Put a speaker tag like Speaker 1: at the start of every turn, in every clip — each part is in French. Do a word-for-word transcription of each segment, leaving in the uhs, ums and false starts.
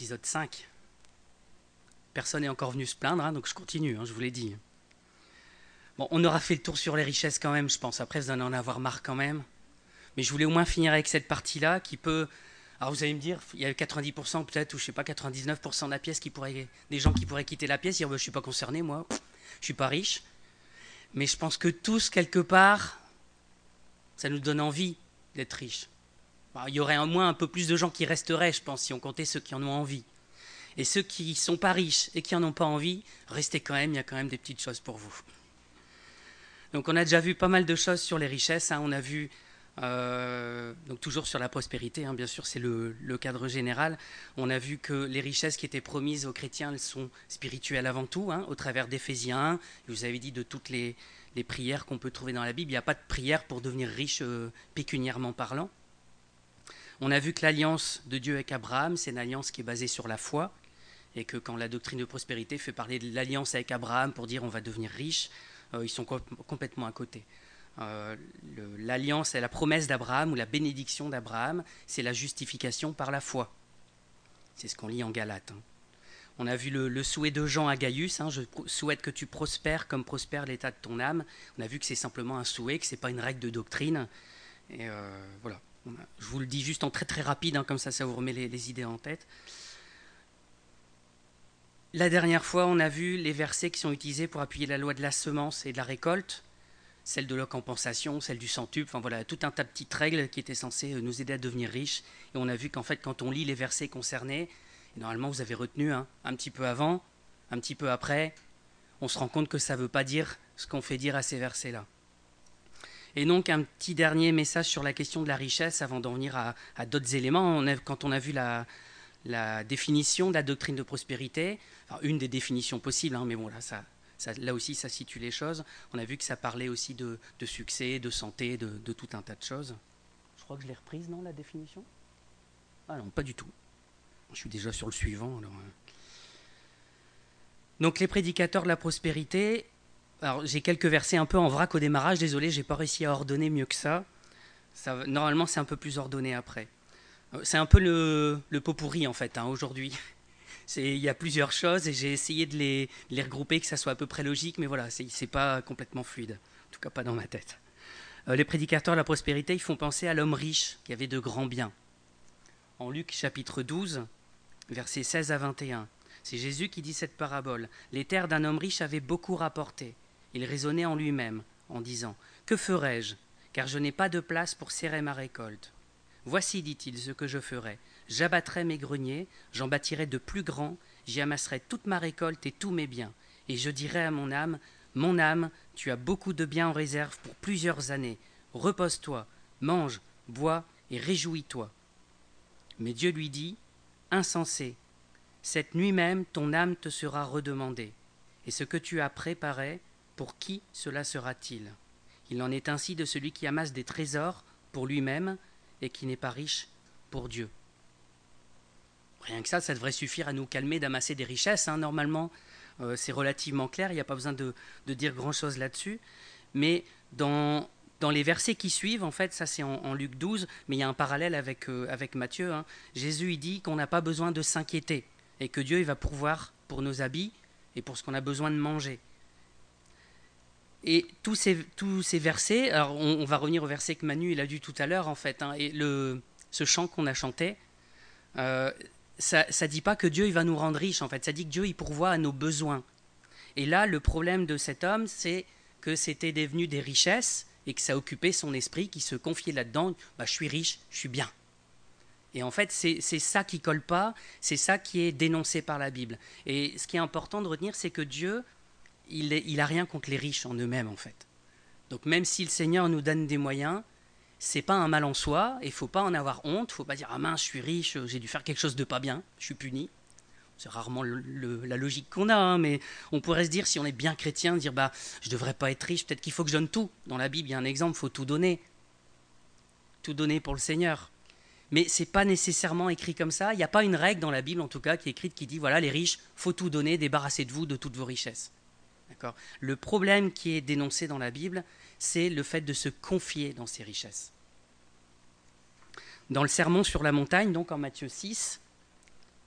Speaker 1: l'épisode cinq. Personne n'est encore venu se plaindre, hein, donc je continue, hein, je vous l'ai dit. Bon, on aura fait le tour sur les richesses quand même, je pense. Après, vous allez en avoir marre quand même. Mais je voulais au moins finir avec cette partie-là qui peut... Alors vous allez me dire, il y a quatre-vingt-dix pour cent peut-être, ou je sais pas, quatre-vingt-dix-neuf pour cent de la pièce qui pourraient... des gens qui pourraient quitter la pièce et dire, bah, je suis pas concerné, moi, je suis pas riche. Mais je pense que tous, quelque part, ça nous donne envie d'être riches. Alors, il y aurait au moins un peu plus de gens qui resteraient, je pense, si on comptait ceux qui en ont envie. Et ceux qui ne sont pas riches et qui n'en ont pas envie, restez quand même, il y a quand même des petites choses pour vous. Donc on a déjà vu pas mal de choses sur les richesses, hein. On a vu, euh, donc toujours sur la prospérité, hein, bien sûr, c'est le, le cadre général. On a vu que les richesses qui étaient promises aux chrétiens, elles sont spirituelles avant tout, hein, au travers d'Éphésiens un. Je vous avais dit de toutes les, les prières qu'on peut trouver dans la Bible, il n'y a pas de prière pour devenir riche euh, pécuniairement parlant. On a vu que l'alliance de Dieu avec Abraham, c'est une alliance qui est basée sur la foi, et que quand la doctrine de prospérité fait parler de l'alliance avec Abraham pour dire on va devenir riche, euh, ils sont co- complètement à côté. Euh, le, l'alliance et la promesse d'Abraham ou la bénédiction d'Abraham, c'est la justification par la foi. C'est ce qu'on lit en Galates. Hein. On a vu le, le souhait de Jean à Gaius, hein, je souhaite que tu prospères comme prospère l'état de ton âme. On a vu que c'est simplement un souhait, que ce n'est pas une règle de doctrine. Et euh, voilà. A, je vous le dis juste en très très rapide, hein, comme ça ça vous remet les, les idées en tête. La dernière fois, on a vu les versets qui sont utilisés pour appuyer la loi de la semence et de la récolte, celle de la compensation, celle du centuple, enfin voilà, tout un tas de petites règles qui étaient censées nous aider à devenir riches. Et on a vu qu'en fait, quand on lit les versets concernés, et normalement vous avez retenu hein, un petit peu avant, un petit peu après, on se rend compte que ça ne veut pas dire ce qu'on fait dire à ces versets-là. Et donc un petit dernier message sur la question de la richesse avant d'en venir à, à d'autres éléments. On a, quand on a vu la... la définition de la doctrine de prospérité, enfin, une des définitions possibles, hein, mais bon, là, ça, ça, là aussi, ça situe les choses. On a vu que ça parlait aussi de, de succès, de santé, de, de tout un tas de choses. Je crois que je l'ai reprise, non, la définition ? Ah non, pas du tout. Je suis déjà sur le suivant. Alors, euh. Donc, les prédicateurs de la prospérité, alors j'ai quelques versets un peu en vrac au démarrage, désolé, j'ai pas réussi à ordonner mieux que ça. ça normalement, c'est un peu plus ordonné après. C'est un peu le, le pot pourri en fait hein, aujourd'hui. Il y a plusieurs choses et j'ai essayé de les, de les regrouper, que ça soit à peu près logique, mais voilà, c'est, c'est pas complètement fluide, en tout cas pas dans ma tête. Euh, les prédicateurs de la prospérité, ils font penser à l'homme riche qui avait de grands biens. En Luc chapitre douze, versets seize à vingt et un, c'est Jésus qui dit cette parabole. Les terres d'un homme riche avaient beaucoup rapporté. Il raisonnait en lui-même en disant « Que ferai-je, car je n'ai pas de place pour serrer ma récolte ?» Voici, dit-il, ce que je ferai. J'abattrai mes greniers, j'en bâtirai de plus grands, j'y amasserai toute ma récolte et tous mes biens. Et je dirai à mon âme, mon âme, tu as beaucoup de biens en réserve pour plusieurs années. Repose-toi, mange, bois et réjouis-toi. Mais Dieu lui dit, insensé, cette nuit même ton âme te sera redemandée. Et ce que tu as préparé, pour qui cela sera-t-il ? Il en est ainsi de celui qui amasse des trésors pour lui-même, et qui n'est pas riche pour Dieu. Rien que ça, ça devrait suffire à nous calmer d'amasser des richesses, hein, normalement. Euh, c'est relativement clair, il n'y a pas besoin de, de dire grand-chose là-dessus. Mais dans, dans les versets qui suivent, en fait, ça c'est en, en Luc douze, mais il y a un parallèle avec, euh, avec Matthieu. Hein. Jésus, il dit qu'on n'a pas besoin de s'inquiéter, et que Dieu il va pourvoir pour nos habits et pour ce qu'on a besoin de manger. Et tous ces, tous ces versets, alors on, on va revenir au verset que Manu il a lu tout à l'heure en fait, hein, et le, ce chant qu'on a chanté, euh, ça ne dit pas que Dieu il va nous rendre riches en fait, ça dit que Dieu il pourvoit à nos besoins. Et là le problème de cet homme c'est que c'était devenu des richesses et que ça occupait son esprit qui se confiait là-dedans, bah, je suis riche, je suis bien. Et en fait c'est, c'est ça qui colle pas, c'est ça qui est dénoncé par la Bible. Et ce qui est important de retenir c'est que Dieu il n'a rien contre les riches en eux-mêmes, en fait. Donc même si le Seigneur nous donne des moyens, c'est pas un mal en soi, et il ne faut pas en avoir honte, il ne faut pas dire « Ah mince, je suis riche, j'ai dû faire quelque chose de pas bien, je suis puni ». C'est rarement le, le, la logique qu'on a, hein, mais on pourrait se dire, si on est bien chrétien, dire bah, « Je ne devrais pas être riche, peut-être qu'il faut que je donne tout ». Dans la Bible, il y a un exemple, il faut tout donner. Tout donner pour le Seigneur. Mais ce n'est pas nécessairement écrit comme ça, il n'y a pas une règle dans la Bible, en tout cas, qui est écrite, qui dit « Voilà, les riches, il faut tout donner, débarrassez-vous de toutes vos richesses ». D'accord. Le problème qui est dénoncé dans la Bible, c'est le fait de se confier dans ses richesses. Dans le sermon sur la montagne, donc en Matthieu six,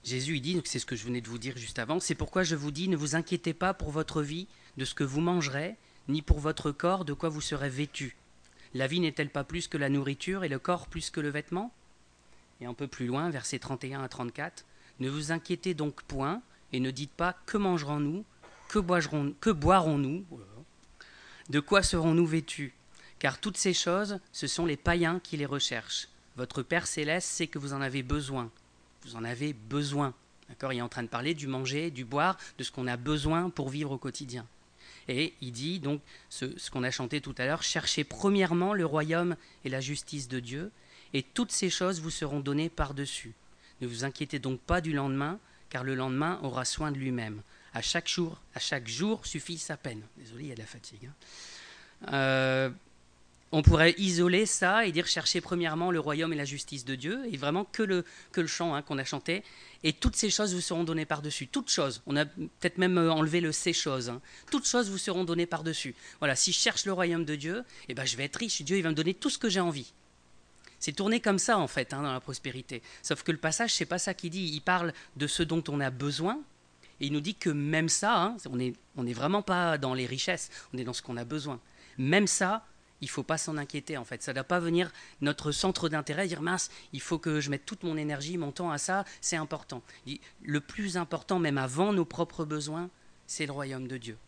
Speaker 1: Jésus, il dit, c'est ce que je venais de vous dire juste avant, c'est pourquoi je vous dis, ne vous inquiétez pas pour votre vie, de ce que vous mangerez, ni pour votre corps, de quoi vous serez vêtu. La vie n'est-elle pas plus que la nourriture et le corps plus que le vêtement? Et un peu plus loin, versets trente et un à trente-quatre, ne vous inquiétez donc point, et ne dites pas que mangerons-nous, que boirons, que boirons-nous, de quoi serons-nous vêtus? Car toutes ces choses, ce sont les païens qui les recherchent. Votre Père céleste sait que vous en avez besoin. Vous en avez besoin. D'accord? Il est en train de parler du manger, du boire, de ce qu'on a besoin pour vivre au quotidien. Et il dit donc ce, ce qu'on a chanté tout à l'heure, cherchez premièrement le royaume et la justice de Dieu, et toutes ces choses vous seront données par-dessus. Ne vous inquiétez donc pas du lendemain, car le lendemain aura soin de lui-même. À chaque jour, à chaque jour suffit sa peine. Désolé, il y a de la fatigue. Hein. Euh, on pourrait isoler ça et dire chercher premièrement le royaume et la justice de Dieu, et vraiment que le, que le chant hein, qu'on a chanté, et toutes ces choses vous seront données par-dessus. Toutes choses, on a peut-être même enlevé le ces choses, hein. Toutes choses vous seront données par-dessus. Voilà, si je cherche le royaume de Dieu, eh ben, je vais être riche, Dieu il va me donner tout ce que j'ai envie. C'est tourné comme ça en fait, hein, dans la prospérité. Sauf que le passage, c'est pas ça qu'il dit, il parle de ce dont on a besoin, et il nous dit que même ça, hein, on n'est on est vraiment pas dans les richesses, on est dans ce qu'on a besoin. Même ça, il ne faut pas s'en inquiéter en fait. Ça ne doit pas venir notre centre d'intérêt, dire mince, il faut que je mette toute mon énergie, mon temps à ça, c'est important. Le plus important, même avant nos propres besoins, c'est le royaume de Dieu.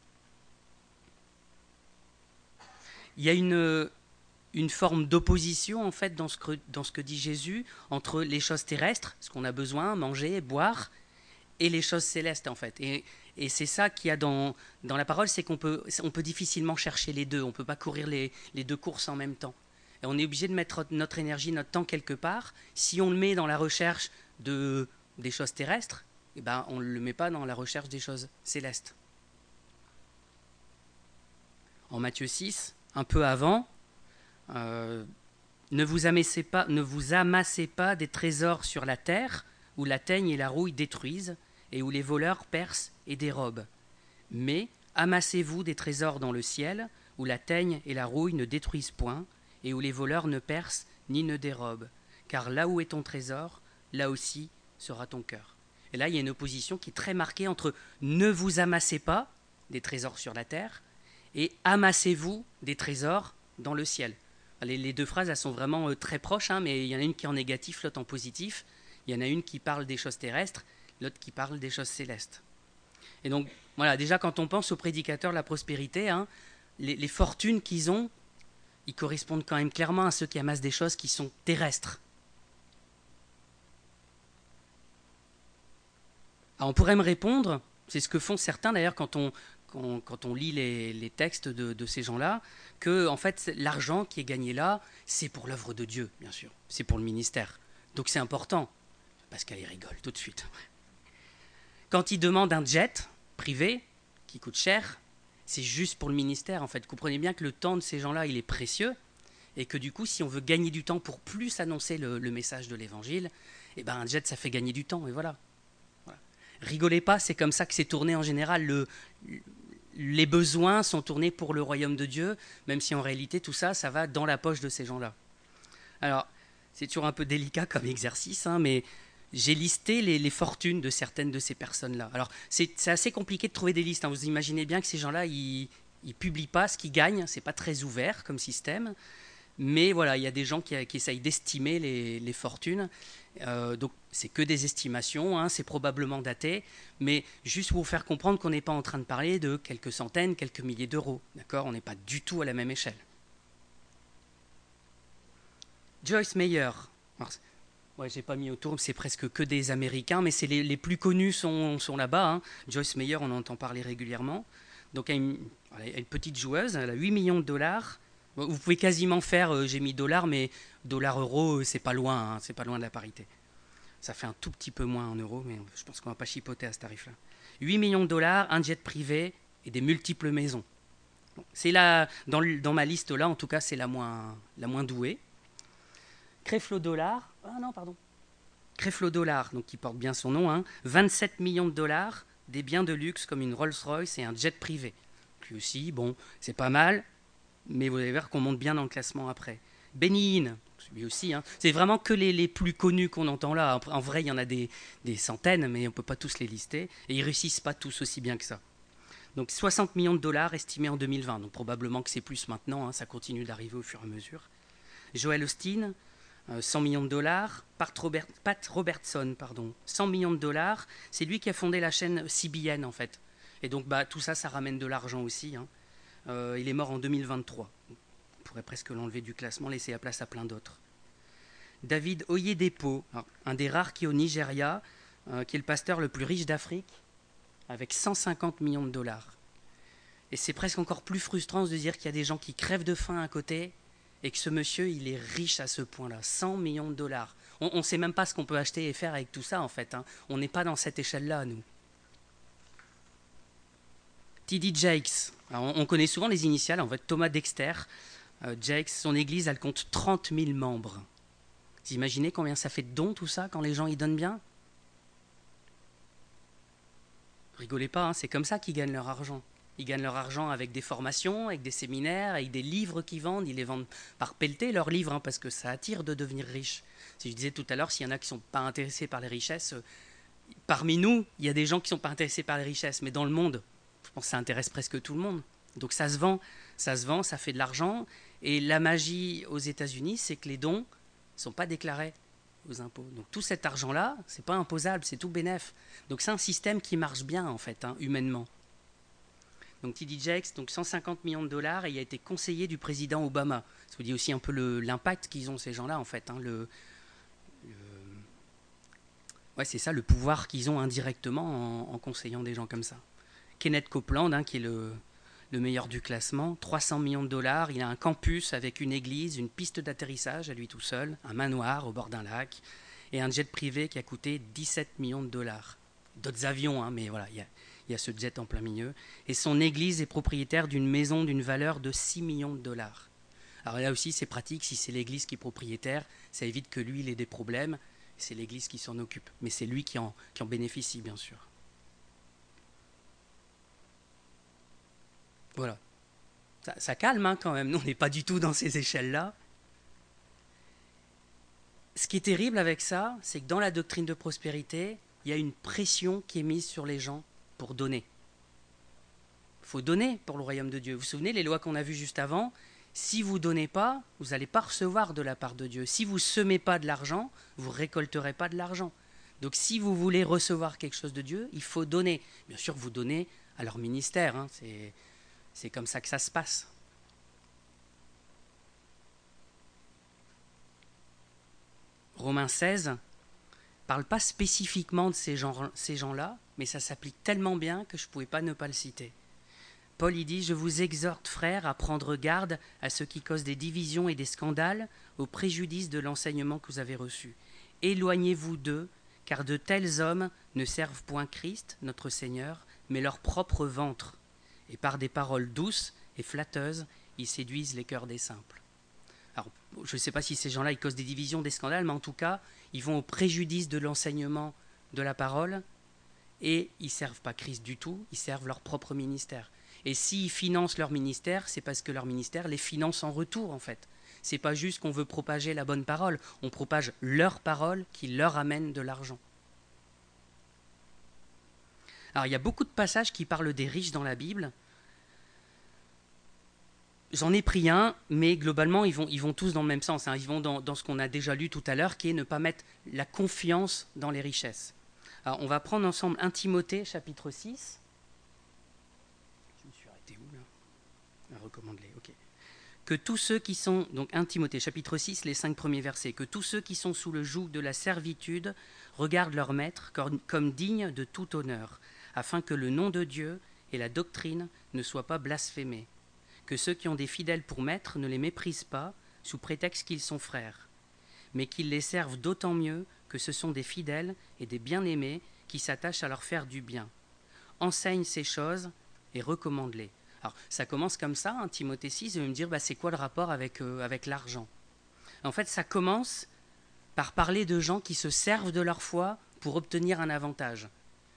Speaker 1: Il y a une, une forme d'opposition en fait dans ce, que, dans ce que dit Jésus entre les choses terrestres, ce qu'on a besoin, manger, boire, et les choses célestes en fait. Et, et c'est ça qu'il y a dans, dans la parole, c'est qu'on peut, on peut difficilement chercher les deux, on ne peut pas courir les, les deux courses en même temps. Et on est obligé de mettre notre énergie, notre temps quelque part. Si on le met dans la recherche de, des choses terrestres, eh ben, on ne le met pas dans la recherche des choses célestes. En Matthieu six, un peu avant, euh, ne vous amassez pas, ne vous amassez pas des trésors sur la terre, où la teigne et la rouille détruisent, et où les voleurs percent et dérobent. Mais amassez-vous des trésors dans le ciel, où la teigne et la rouille ne détruisent point, et où les voleurs ne percent ni ne dérobent. Car là où est ton trésor, là aussi sera ton cœur. Et là, il y a une opposition qui est très marquée entre ne vous amassez pas des trésors sur la terre, et amassez-vous des trésors dans le ciel. Les, les deux phrases, elles sont vraiment euh, très proches, hein, mais il y en a une qui est en négatif, l'autre en positif. Il y en a une qui parle des choses terrestres, l'autre qui parle des choses célestes. Et donc, voilà, déjà quand on pense aux prédicateurs de la prospérité, hein, les, les fortunes qu'ils ont, ils correspondent quand même clairement à ceux qui amassent des choses qui sont terrestres. Alors on pourrait me répondre, c'est ce que font certains d'ailleurs quand on, quand, quand on lit les, les textes de, de ces gens-là, que en fait l'argent qui est gagné là, c'est pour l'œuvre de Dieu, bien sûr, c'est pour le ministère. Donc c'est important. Pascal, il rigole tout de suite. Quand il demande un jet privé, qui coûte cher, c'est juste pour le ministère, en fait. Vous comprenez bien que le temps de ces gens-là, il est précieux, et que du coup, si on veut gagner du temps pour plus annoncer le, le message de l'Évangile, eh ben, un jet, ça fait gagner du temps, et voilà. voilà. Rigolez pas, c'est comme ça que c'est tourné en général. Le, les besoins sont tournés pour le royaume de Dieu, même si en réalité, tout ça, ça va dans la poche de ces gens-là. Alors, c'est toujours un peu délicat comme exercice, hein, mais j'ai listé les, les fortunes de certaines de ces personnes-là. Alors, c'est, c'est assez compliqué de trouver des listes. Hein. Vous imaginez bien que ces gens-là, ils ne publient pas ce qu'ils gagnent. Ce n'est pas très ouvert comme système. Mais voilà, il y a des gens qui, qui essayent d'estimer les, les fortunes. Euh, donc, c'est que des estimations. Hein, c'est probablement daté. Mais juste pour vous faire comprendre qu'on n'est pas en train de parler de quelques centaines, quelques milliers d'euros. D'accord ? On n'est pas du tout à la même échelle. Joyce Meyer. Alors, ouais, j'ai pas mis autour, c'est presque que des Américains, mais c'est les, les plus connus sont, sont là-bas. Hein. Joyce Meyer, on entend parler régulièrement. Donc, elle a une, elle a une petite joueuse, elle a huit millions de dollars. Vous pouvez quasiment faire, euh, j'ai mis dollars, mais dollar-euro, c'est pas loin, hein, c'est pas loin de la parité. Ça fait un tout petit peu moins en euros, mais je pense qu'on va pas chipoter à ce tarif-là. huit millions de dollars, un jet privé et des multiples maisons. Bon, c'est là, dans, dans ma liste là, en tout cas, c'est la moins, la moins douée. Creflo Dollar, ah non, pardon. Creflo Dollar, donc qui porte bien son nom, hein, vingt-sept millions de dollars, des biens de luxe comme une Rolls-Royce et un jet privé. Lui aussi, bon, c'est pas mal, mais vous allez voir qu'on monte bien dans le classement après. Benny Hinn, lui aussi. Hein. C'est vraiment que les, les plus connus qu'on entend là. En vrai, il y en a des, des centaines, mais on ne peut pas tous les lister. Et ils réussissent pas tous aussi bien que ça. Donc soixante millions de dollars estimés en deux mille vingt. Donc probablement que c'est plus maintenant. Hein, ça continue d'arriver au fur et à mesure. Joel Osteen, euh, cent millions de dollars. Pat, Robert, Pat Robertson, pardon, cent millions de dollars. C'est lui qui a fondé la chaîne C B N en fait. Et donc bah, tout ça, ça ramène de l'argent aussi. Hein. Euh, il est mort en deux mille vingt-trois. On pourrait presque l'enlever du classement, laisser la place à plein d'autres. David Oyedepo, un des rares qui est au Nigeria, euh, qui est le pasteur le plus riche d'Afrique, avec cent cinquante millions de dollars. Et c'est presque encore plus frustrant de dire qu'il y a des gens qui crèvent de faim à côté et que ce monsieur, il est riche à ce point-là, cent millions de dollars. On ne sait même pas ce qu'on peut acheter et faire avec tout ça, en fait. Hein. On n'est pas dans cette échelle-là, nous. T D Jakes, alors, on connaît souvent les initiales, en fait, Thomas Dexter. Euh, Jakes, son église, elle compte trente mille membres. Vous imaginez combien ça fait de dons, tout ça, quand les gens y donnent bien? Rigolez pas, hein, c'est comme ça qu'ils gagnent leur argent. Ils gagnent leur argent avec des formations, avec des séminaires, avec des livres qu'ils vendent. Ils les vendent par pelleté, leurs livres, hein, parce que ça attire de devenir riche. Si je disais tout à l'heure, s'il y en a qui ne sont pas intéressés par les richesses, euh, parmi nous, il y a des gens qui ne sont pas intéressés par les richesses, mais dans le monde, je pense que ça intéresse presque tout le monde. Donc ça se vend, ça se vend, ça fait de l'argent. Et la magie aux États-Unis, c'est que les dons ne sont pas déclarés aux impôts. Donc tout cet argent-là, c'est pas imposable, c'est tout bénef. Donc c'est un système qui marche bien en fait, hein, humainement. Donc T D Jakes, donc cent cinquante millions de dollars, et il a été conseiller du président Obama. Ça vous dit aussi un peu le, l'impact qu'ils ont ces gens-là en fait. Hein, le, le... Ouais, c'est ça, le pouvoir qu'ils ont indirectement en, en conseillant des gens comme ça. Kenneth Copeland, hein, qui est le, le meilleur du classement, trois cents millions de dollars. Il a un campus avec une église, une piste d'atterrissage à lui tout seul, un manoir au bord d'un lac, et un jet privé qui a coûté dix-sept millions de dollars. D'autres avions, hein, mais voilà, il y a, il y a ce jet en plein milieu. Et son église est propriétaire d'une maison d'une valeur de six millions de dollars. Alors là aussi, c'est pratique, si c'est l'église qui est propriétaire, ça évite que lui, il ait des problèmes. C'est l'église qui s'en occupe, mais c'est lui qui en, qui en bénéficie, bien sûr. Voilà. Ça, ça calme hein, quand même. Nous, on n'est pas du tout dans ces échelles-là. Ce qui est terrible avec ça, c'est que dans la doctrine de prospérité, il y a une pression qui est mise sur les gens pour donner. Il faut donner pour le royaume de Dieu. Vous vous souvenez, les lois qu'on a vues juste avant, si vous ne donnez pas, vous n'allez pas recevoir de la part de Dieu. Si vous ne semez pas de l'argent, vous ne récolterez pas de l'argent. Donc si vous voulez recevoir quelque chose de Dieu, il faut donner. Bien sûr, vous donnez à leur ministère. Hein, c'est... C'est comme ça que ça se passe. Romains seize ne parle pas spécifiquement de ces, gens, ces gens-là, mais ça s'applique tellement bien que je ne pouvais pas ne pas le citer. Paul y dit « Je vous exhorte, frères, à prendre garde à ceux qui causent des divisions et des scandales au préjudice de l'enseignement que vous avez reçu. Éloignez-vous d'eux, car de tels hommes ne servent point Christ, notre Seigneur, mais leur propre ventre. Et par des paroles douces et flatteuses, ils séduisent les cœurs des simples. » Alors, je ne sais pas si ces gens-là, ils causent des divisions, des scandales, mais en tout cas, ils vont au préjudice de l'enseignement de la parole et ils ne servent pas Christ du tout, ils servent leur propre ministère. Et s'ils financent leur ministère, c'est parce que leur ministère les finance en retour, en fait. Ce n'est pas juste qu'on veut propager la bonne parole, on propage leur parole qui leur amène de l'argent. Alors, il y a beaucoup de passages qui parlent des riches dans la Bible. J'en ai pris un, mais globalement, ils vont, ils vont tous dans le même sens. Hein. Ils vont dans, dans ce qu'on a déjà lu tout à l'heure, qui est ne pas mettre la confiance dans les richesses. Alors, on va prendre ensemble un Timothée, chapitre six. Je me suis arrêté où, là ? Recommande-les, ok. Que tous ceux qui sont, donc un Timothée, chapitre six, les cinq premiers versets, que tous ceux qui sont sous le joug de la servitude regardent leur maître comme, comme digne de tout honneur, afin que le nom de Dieu et la doctrine ne soient pas blasphémés. Que ceux qui ont des fidèles pour maîtres ne les méprisent pas, sous prétexte qu'ils sont frères, mais qu'ils les servent d'autant mieux que ce sont des fidèles et des bien-aimés qui s'attachent à leur faire du bien. Enseigne ces choses et recommande-les. Alors, ça commence comme ça, hein, Timothée six, et me dire, bah, c'est quoi le rapport avec, euh, avec l'argent ? En fait, ça commence par parler de gens qui se servent de leur foi pour obtenir un avantage.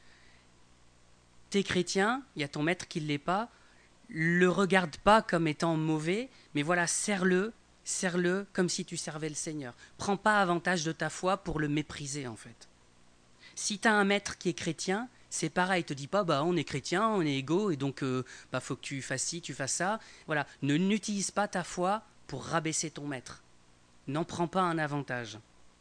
Speaker 1: T'es chrétien, il y a ton maître qui ne l'est pas, le regarde pas comme étant mauvais, mais voilà, sers-le Sers-le comme si tu servais le Seigneur. Prends pas avantage de ta foi pour le mépriser, en fait. Si tu as un maître qui est chrétien, c'est pareil, te dis pas bah on est chrétien, on est égaux et donc euh, bah faut que tu fasses ci, tu fasses ça. Voilà, ne n'utilise pas ta foi pour rabaisser ton maître. N'en prends pas un avantage.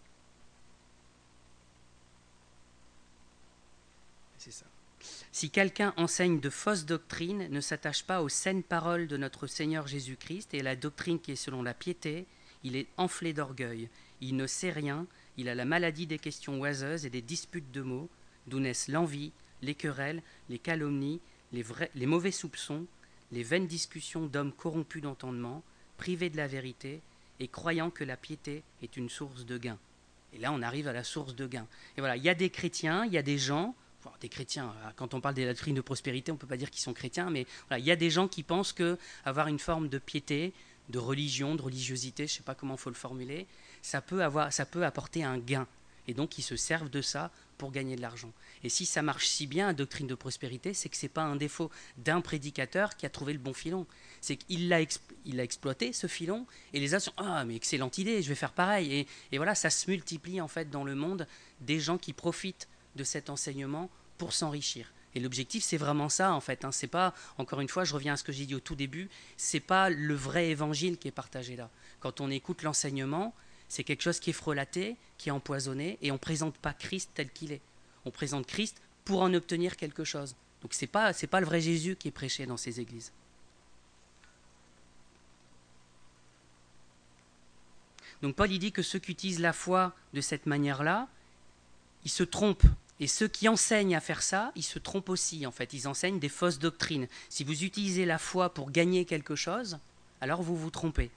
Speaker 1: C'est ça. Si quelqu'un enseigne de fausses doctrines, ne s'attache pas aux saines paroles de notre Seigneur Jésus-Christ et à la doctrine qui est selon la piété, il est enflé d'orgueil. Il ne sait rien, il a la maladie des questions oiseuses et des disputes de mots, d'où naissent l'envie, les querelles, les calomnies, les, vrais, les mauvais soupçons, les vaines discussions d'hommes corrompus d'entendement, privés de la vérité et croyant que la piété est une source de gain. Et là, on arrive à la source de gain. Et voilà, il y a des chrétiens, il y a des gens, enfin, des chrétiens, quand on parle des doctrines de prospérité, on ne peut pas dire qu'ils sont chrétiens, mais voilà, il y a des gens qui pensent qu'avoir une forme de piété, de religion, de religiosité, je ne sais pas comment il faut le formuler, ça peut, avoir, ça peut apporter un gain. Et donc, ils se servent de ça pour gagner de l'argent. Et si ça marche si bien, la doctrine de prospérité, c'est que ce n'est pas un défaut d'un prédicateur qui a trouvé le bon filon. C'est qu'il l'a, exp- il a exploité, ce filon, et les autres sont « Ah, mais excellente idée, je vais faire pareil ». Et, et voilà, ça se multiplie en fait dans le monde des gens qui profitent de cet enseignement pour s'enrichir. Et l'objectif, c'est vraiment ça, en fait. Hein. C'est pas, encore une fois, je reviens à ce que j'ai dit au tout début, c'est pas le vrai évangile qui est partagé là. Quand on écoute l'enseignement, c'est quelque chose qui est frelaté, qui est empoisonné, et on ne présente pas Christ tel qu'il est. On présente Christ pour en obtenir quelque chose. Donc c'est pas, c'est pas le vrai Jésus qui est prêché dans ces églises. Donc Paul il dit que ceux qui utilisent la foi de cette manière-là, ils se trompent. Et ceux qui enseignent à faire ça, ils se trompent aussi en fait. Ils enseignent des fausses doctrines. Si vous utilisez la foi pour gagner quelque chose, alors vous vous trompez.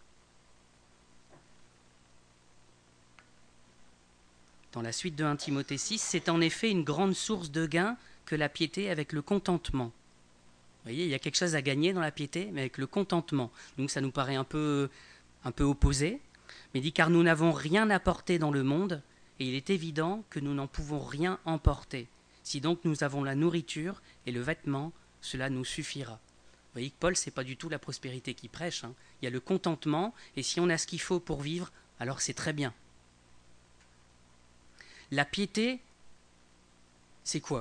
Speaker 1: Dans la suite de premier Timothée six, c'est en effet une grande source de gain que la piété avec le contentement. Vous voyez, il y a quelque chose à gagner dans la piété, mais avec le contentement. Donc ça nous paraît un peu, un peu opposé. Mais il dit, car nous n'avons rien apporté dans le monde, et il est évident que nous n'en pouvons rien emporter. Si donc nous avons la nourriture et le vêtement, cela nous suffira. Vous voyez que Paul, ce n'est pas du tout la prospérité qu'il prêche. Hein. Il y a le contentement, et si on a ce qu'il faut pour vivre, alors c'est très bien. La piété, c'est quoi?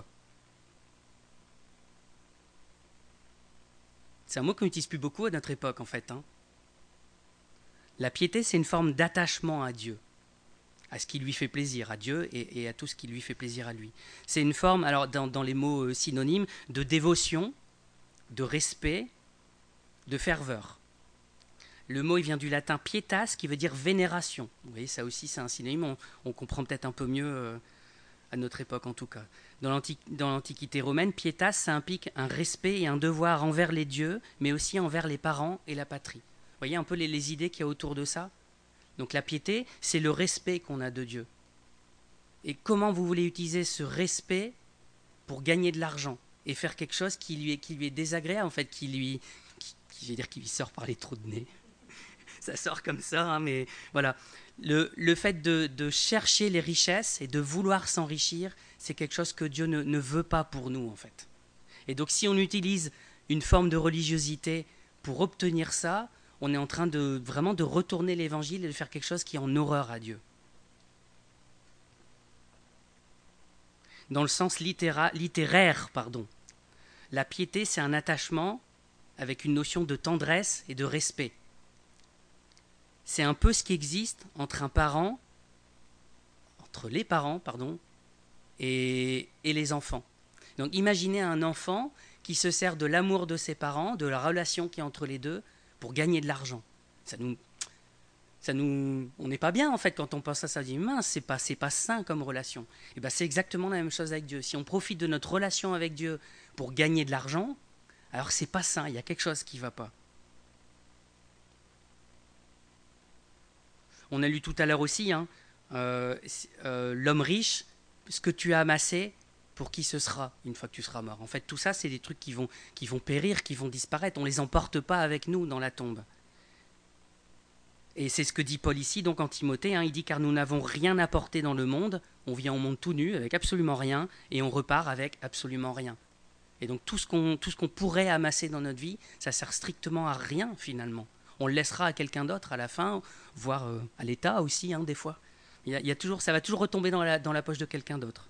Speaker 1: C'est un mot qu'on n'utilise plus beaucoup à notre époque, en fait. Hein. La piété, c'est une forme d'attachement à Dieu, à ce qui lui fait plaisir, à Dieu et, et à tout ce qui lui fait plaisir à lui. C'est une forme, alors dans, dans les mots synonymes, de dévotion, de respect, de ferveur. Le mot, il vient du latin pietas, qui veut dire vénération. Vous voyez, ça aussi, c'est un synonyme, on, on comprend peut-être un peu mieux... Euh, à notre époque en tout cas. Dans, l'anti- dans l'Antiquité romaine, pietas, ça implique un respect et un devoir envers les dieux, mais aussi envers les parents et la patrie. Vous voyez un peu les, les idées qu'il y a autour de ça? Donc la piété, c'est le respect qu'on a de Dieu. Et comment vous voulez utiliser ce respect pour gagner de l'argent et faire quelque chose qui lui est, qui lui est désagréable, en fait, qui lui, qui, qui, je vais dire, qui lui sort par les trous de nez. Ça sort comme ça, hein, mais voilà. Le, le fait de, de chercher les richesses et de vouloir s'enrichir, c'est quelque chose que Dieu ne, ne veut pas pour nous, en fait. Et donc, si on utilise une forme de religiosité pour obtenir ça, on est en train de vraiment de retourner l'évangile et de faire quelque chose qui est en horreur à Dieu. Dans le sens littéra, littéraire, pardon, la piété, c'est un attachement avec une notion de tendresse et de respect. C'est un peu ce qui existe entre un parent, entre les parents, pardon, et, et les enfants. Donc imaginez un enfant qui se sert de l'amour de ses parents, de la relation qui est entre les deux, pour gagner de l'argent. Ça nous, ça nous, on n'est pas bien en fait quand on pense à ça. On dit mince, c'est pas, c'est pas sain comme relation. Et ben c'est exactement la même chose avec Dieu. Si on profite de notre relation avec Dieu pour gagner de l'argent, alors c'est pas sain. Il y a quelque chose qui va pas. On a lu tout à l'heure aussi, hein, euh, euh, l'homme riche, ce que tu as amassé, pour qui ce sera une fois que tu seras mort. En fait, tout ça, c'est des trucs qui vont, qui vont périr, qui vont disparaître. On ne les emporte pas avec nous dans la tombe. Et c'est ce que dit Paul ici, donc en Timothée. Hein, il dit « Car nous n'avons rien apporté dans le monde, on vient au monde tout nu, avec absolument rien, et on repart avec absolument rien. » Et donc tout ce qu'on, tout ce qu'on pourrait amasser dans notre vie, ça sert strictement à rien finalement. on le laissera à quelqu'un d'autre à la fin, voire euh, à l'État aussi, hein, des fois. Il y a, il y a toujours, ça va toujours retomber dans la, dans la poche de quelqu'un d'autre.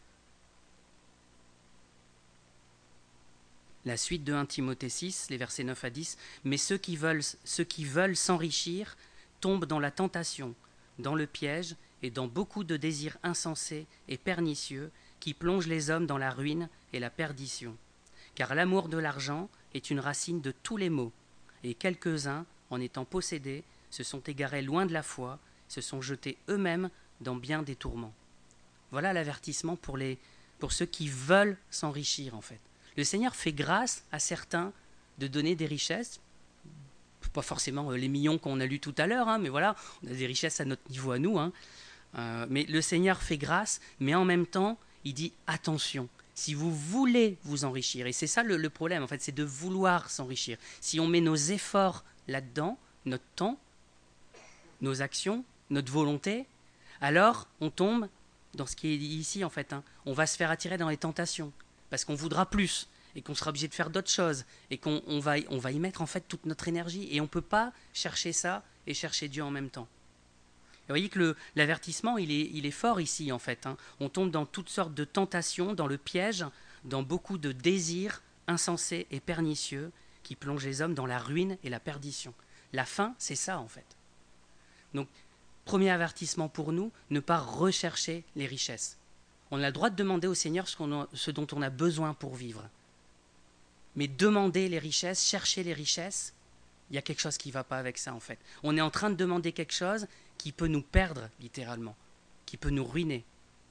Speaker 1: La suite de un Timothée six, les versets neuf à dix. Mais ceux qui veulent, ceux qui veulent s'enrichir tombent dans la tentation, dans le piège et dans beaucoup de désirs insensés et pernicieux qui plongent les hommes dans la ruine et la perdition. Car l'amour de l'argent est une racine de tous les maux, et quelques-uns, en étant possédés, se sont égarés loin de la foi, se sont jetés eux-mêmes dans bien des tourments. Voilà l'avertissement pour, les, pour ceux qui veulent s'enrichir, en fait. Le Seigneur fait grâce à certains de donner des richesses, pas forcément les millions qu'on a lus tout à l'heure, hein, mais voilà, on a des richesses à notre niveau à nous. Hein. Euh, mais le Seigneur fait grâce, mais en même temps, il dit attention, si vous voulez vous enrichir, et c'est ça le, le problème, en fait, c'est de vouloir s'enrichir. Si on met nos efforts là-dedans, notre temps, nos actions, notre volonté, alors on tombe dans ce qui est dit ici, en fait. Hein. On va se faire attirer dans les tentations, parce qu'on voudra plus, et qu'on sera obligé de faire d'autres choses, et qu'on on va, on va y mettre en fait toute notre énergie, et on ne peut pas chercher ça et chercher Dieu en même temps. Et vous voyez que le, l'avertissement, il est, il est fort ici, en fait. Hein. On tombe dans toutes sortes de tentations, dans le piège, dans beaucoup de désirs insensés et pernicieux qui plongent les hommes dans la ruine et la perdition. La fin, c'est ça, en fait. Donc, premier avertissement pour nous, ne pas rechercher les richesses. On a le droit de demander au Seigneur ce, qu'on a, ce dont on a besoin pour vivre. Mais demander les richesses, chercher les richesses, il y a quelque chose qui ne va pas avec ça, en fait. On est en train de demander quelque chose qui peut nous perdre, littéralement, qui peut nous ruiner.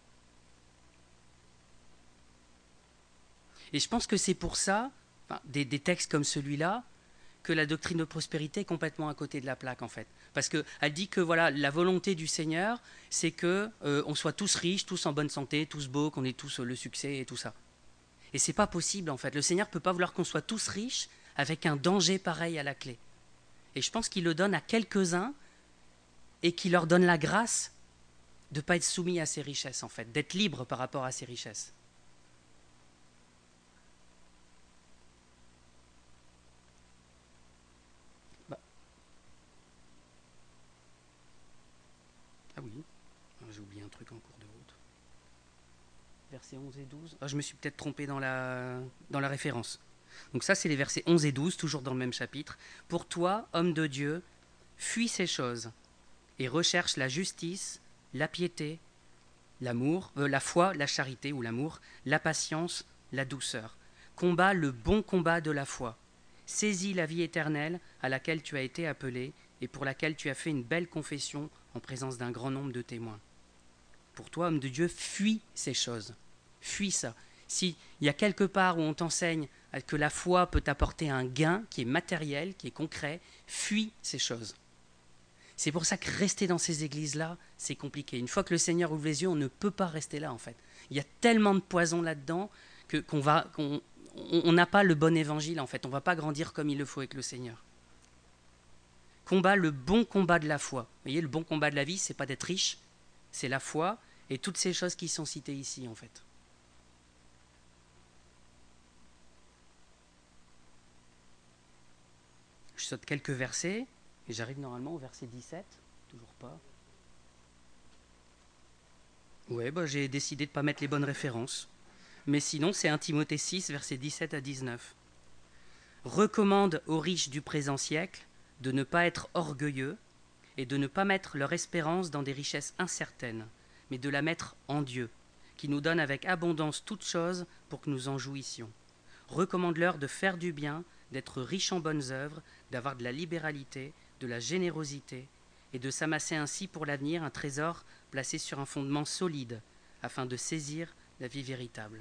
Speaker 1: Et je pense que c'est pour ça, enfin, des, des textes comme celui-là, que la doctrine de prospérité est complètement à côté de la plaque, en fait. Parce qu'elle dit que voilà, la volonté du Seigneur, c'est qu'on euh, soit tous riches, tous en bonne santé, tous beaux, qu'on ait tous euh, le succès et tout ça. Et c'est pas possible, en fait. Le Seigneur ne peut pas vouloir qu'on soit tous riches avec un danger pareil à la clé. Et je pense qu'il le donne à quelques-uns et qu'il leur donne la grâce de ne pas être soumis à ces richesses, en fait, d'être libre par rapport à ces richesses. Bah. Ah oui, j'ai oublié un truc en cours de route. Versets onze et douze. Ah, je me suis peut-être trompé dans la, dans la référence. Donc ça, c'est les versets onze et douze, toujours dans le même chapitre. « Pour toi, homme de Dieu, fuis ces choses et recherche la justice, la piété, l'amour, euh, la foi, la charité ou l'amour, la patience, la douceur. Combat le bon combat de la foi. Saisis la vie éternelle à laquelle tu as été appelé et pour laquelle tu as fait une belle confession en présence d'un grand nombre de témoins. Pour toi, homme de Dieu, fuis ces choses. Fuis ça. S'il y a quelque part où on t'enseigne que la foi peut t'apporter un gain qui est matériel, qui est concret, fuis ces choses. C'est pour ça que rester dans ces églises-là, c'est compliqué. Une fois que le Seigneur ouvre les yeux, on ne peut pas rester là, en fait. Il y a tellement de poison là-dedans que, qu'on va, qu'on on n'a pas le bon évangile, en fait. On ne va pas grandir comme il le faut avec le Seigneur. Combat le bon combat de la foi. Vous voyez, le bon combat de la vie, c'est pas d'être riche, c'est la foi et toutes ces choses qui sont citées ici, en fait. Je saute quelques versets et j'arrive normalement au verset dix-sept. Toujours pas. Ouais, bah, j'ai décidé de ne pas mettre les bonnes références. Mais sinon, c'est un Timothée six, versets dix-sept à dix-neuf. Recommande aux riches du présent siècle de ne pas être orgueilleux et de ne pas mettre leur espérance dans des richesses incertaines, mais de la mettre en Dieu, qui nous donne avec abondance toutes choses pour que nous en jouissions. Recommande-leur de faire du bien, d'être riches en bonnes œuvres, d'avoir de la libéralité, de la générosité, et de s'amasser ainsi pour l'avenir un trésor placé sur un fondement solide, afin de saisir la vie véritable.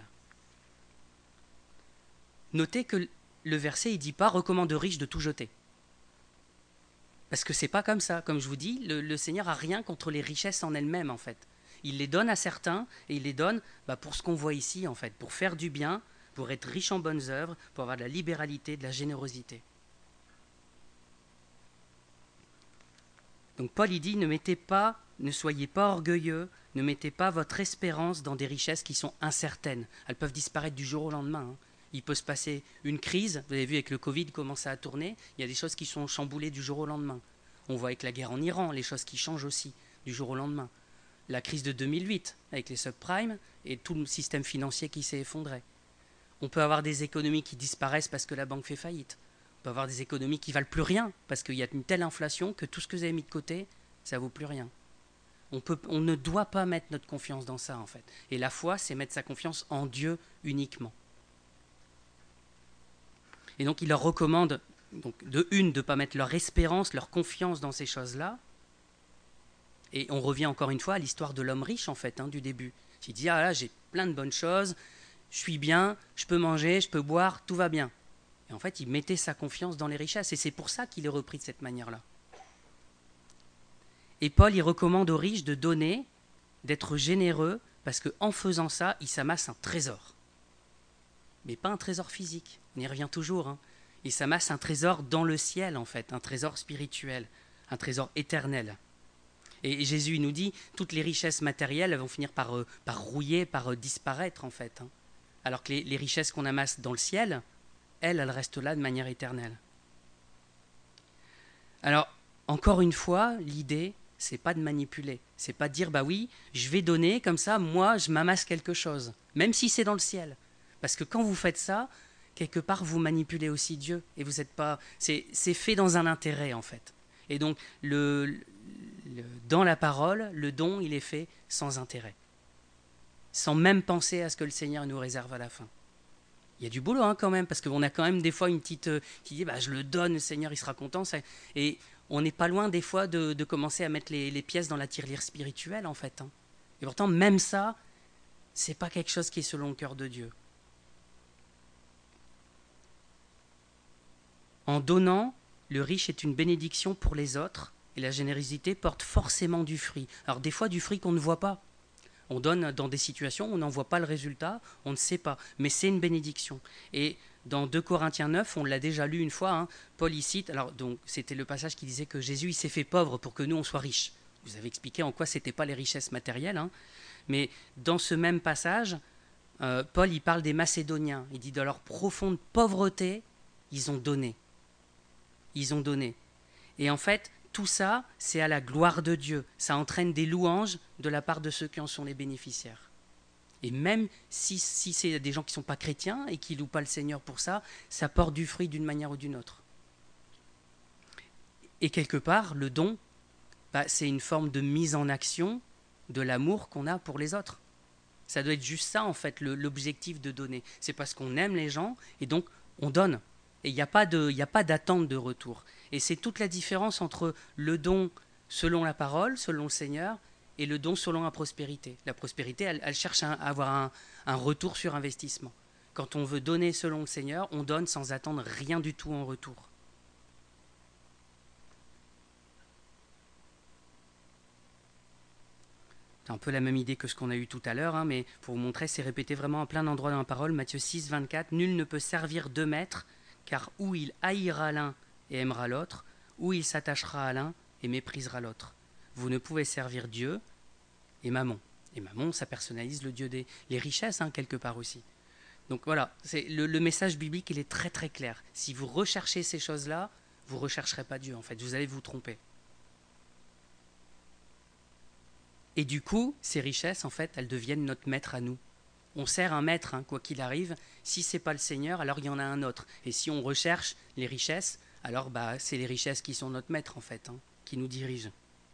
Speaker 1: Notez que le verset ne dit pas « recommande aux riches de tout jeter ». Parce que c'est pas comme ça. Comme je vous dis, le, le Seigneur n'a rien contre les richesses en elles-mêmes, en fait. Il les donne à certains, et il les donne bah, pour ce qu'on voit ici, en fait, pour faire du bien, pour être riche en bonnes œuvres, pour avoir de la libéralité, de la générosité. Donc Paul, il dit, ne mettez pas, ne soyez pas orgueilleux, ne mettez pas votre espérance dans des richesses qui sont incertaines. Elles peuvent disparaître du jour au lendemain. Hein. Il peut se passer une crise, vous avez vu avec le Covid comment ça a tourné, il y a des choses qui sont chamboulées du jour au lendemain. On voit avec la guerre en Iran, les choses qui changent aussi du jour au lendemain. La crise de deux mille huit avec les subprimes et tout le système financier qui s'est effondré. On peut avoir des économies qui disparaissent parce que la banque fait faillite. On peut avoir des économies qui ne valent plus rien parce qu'il y a une telle inflation que tout ce que vous avez mis de côté, ça ne vaut plus rien. On, peut, on ne doit pas mettre notre confiance dans ça en fait. Et la foi, c'est mettre sa confiance en Dieu uniquement. Et donc il leur recommande, donc, de une, de ne pas mettre leur espérance, leur confiance dans ces choses-là. Et on revient encore une fois à l'histoire de l'homme riche en fait, hein, du début. Il dit, ah là, j'ai plein de bonnes choses, je suis bien, je peux manger, je peux boire, tout va bien. Et en fait, il mettait sa confiance dans les richesses. Et c'est pour ça qu'il est repris de cette manière-là. Et Paul, il recommande aux riches de donner, d'être généreux, parce qu'en faisant ça, ils s'amassent un trésor. Mais pas un trésor physique, on y revient toujours. Hein. Ils s'amassent un trésor dans le ciel, en fait, un trésor spirituel, un trésor éternel. Et Jésus il nous dit, toutes les richesses matérielles elles vont finir par, euh, par rouiller, par euh, disparaître, en fait. Hein. Alors que les, les richesses qu'on amasse dans le ciel, elles, elles restent là de manière éternelle. Alors, encore une fois, l'idée, c'est pas de manipuler. C'est pas de dire, bah oui, je vais donner, comme ça, moi, je m'amasse quelque chose. Même si c'est dans le ciel. Parce que quand vous faites ça, quelque part, vous manipulez aussi Dieu. Et vous êtes pas... C'est, c'est fait dans un intérêt, en fait. Et donc, le, le, dans la parole, le don, il est fait sans intérêt. Sans même penser à ce que le Seigneur nous réserve à la fin. Il y a du boulot, hein, quand même, parce qu'on a quand même des fois une petite... Euh, qui dit, bah, je le donne, le Seigneur, il sera content. Ça, et... on n'est pas loin des fois de, de commencer à mettre les, les pièces dans la tirelire spirituelle en fait. Hein. Et pourtant même ça, c'est pas quelque chose qui est selon le cœur de Dieu. En donnant, le riche est une bénédiction pour les autres et la générosité porte forcément du fruit. Alors des fois du fruit qu'on ne voit pas. On donne dans des situations où on n'en voit pas le résultat, on ne sait pas, mais c'est une bénédiction. Et dans deux Corinthiens neuf, on l'a déjà lu une fois, hein, Paul y cite, alors donc c'était le passage qui disait que Jésus il s'est fait pauvre pour que nous on soit riches. Vous avez expliqué en quoi ce n'était pas les richesses matérielles, hein, mais dans ce même passage, euh, Paul il parle des Macédoniens, il dit dans leur profonde pauvreté, ils ont donné. Ils ont donné. Et en fait, tout ça, c'est à la gloire de Dieu. Ça entraîne des louanges de la part de ceux qui en sont les bénéficiaires. Et même si, si c'est des gens qui ne sont pas chrétiens et qui ne louent pas le Seigneur pour ça, ça porte du fruit d'une manière ou d'une autre. Et quelque part, le don, bah, c'est une forme de mise en action de l'amour qu'on a pour les autres. Ça doit être juste ça, en fait, le, l'objectif de donner. C'est parce qu'on aime les gens et donc on donne. Et il n'y a pas de, il n'y a pas d'attente de retour. Et c'est toute la différence entre le don selon la parole, selon le Seigneur, et le don selon la prospérité. La prospérité, elle, elle cherche à avoir un, un retour sur investissement. Quand on veut donner selon le Seigneur, on donne sans attendre rien du tout en retour. C'est un peu la même idée que ce qu'on a eu tout à l'heure, hein, mais pour vous montrer, c'est répété vraiment à plein d'endroits dans la parole. Matthieu six, vingt-quatre, « Nul ne peut servir deux maîtres, car ou il haïra l'un et aimera l'autre, ou il s'attachera à l'un et méprisera l'autre. Vous ne pouvez servir Dieu et Mammon. » Et Mammon, ça personnalise le Dieu des les richesses, hein, quelque part aussi. Donc voilà, c'est, le, le message biblique, il est très très clair. Si vous recherchez ces choses-là, vous ne rechercherez pas Dieu, en fait. Vous allez vous tromper. Et du coup, ces richesses, en fait, elles deviennent notre maître à nous. On sert un maître, hein, quoi qu'il arrive. Si ce n'est pas le Seigneur, alors il y en a un autre. Et si on recherche les richesses, alors bah, c'est les richesses qui sont notre maître, en fait, hein, qui nous dirigent.